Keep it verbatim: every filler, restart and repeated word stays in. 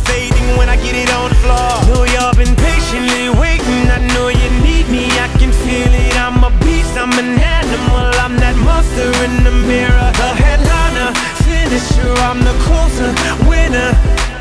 fading when I get it on the floor. Know y'all been patiently waiting, I know you need me, I can feel it. I'm a beast, I'm an animal, I'm that monster in the mirror. The headliner, finisher, I'm the closer, winner.